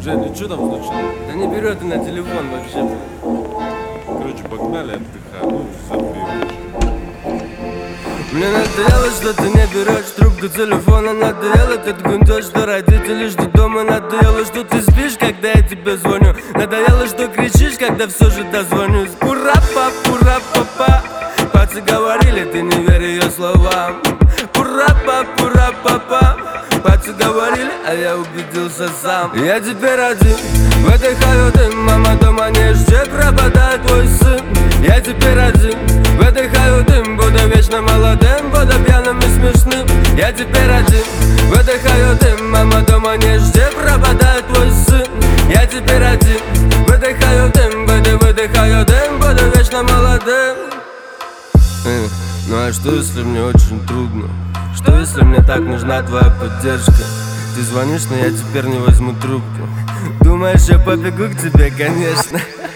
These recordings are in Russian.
Женя, что там случилось? Да не берет и на телефон вообще. Короче, погнали отдыхать. Ну, забей. Мне надоело, что ты не берешь трубку телефона. Надоело этот гундеж, что родители ждут дома. Надоело, что ты спишь, когда я тебе звоню. Надоело, что кричишь, когда все же дозвонюсь. Пура-па-пура-па-па. Пацы говорили, ты не верь ее словам. Пура-па-пура-па-па. Пацы говорили, а я убедился сам. Я теперь один в этой хаюте. Мама дома не ждет, пропадает твой сын. Я теперь один в этой хаюте. Буду вечно молодым, буду пьяным и смешным. Я теперь один в этой хаюте. Мама дома не ждет, пропадает твой сын. Я теперь один в этой хаюте. Буду в этой хаюте, буду вечно молодым. Ну а что если мне очень трудно? Что если мне так нужна твоя поддержка? Ты звонишь, но я теперь не возьму трубку. Думаешь, я побегу к тебе, конечно.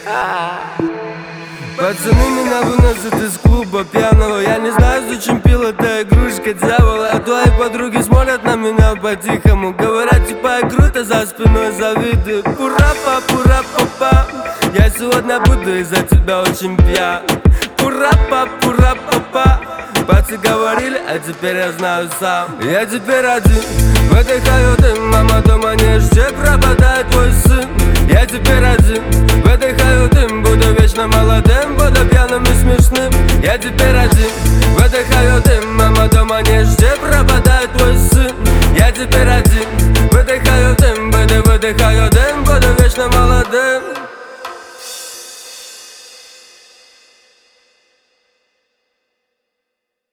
Пацаны меня выносят из клуба пьяного. Я не знаю, зачем пил эта игрушка дьявола. А твои подруги смотрят на меня по-тихому. Говорят, типа я круто, за спиной завидуют. Пура-па-пура-па-па. Я сегодня буду из-за тебя очень пьян. Пура-па-пура-па-па. Пацы говорили, а теперь я знаю сам. Я теперь один в этой хаюте. Мама дома не ждет, пропадает твой сын. Я теперь один в этой хаюте. Буду вечно молодым, буду пьяным и смешным. Я теперь один в этой хаюте. Мама дома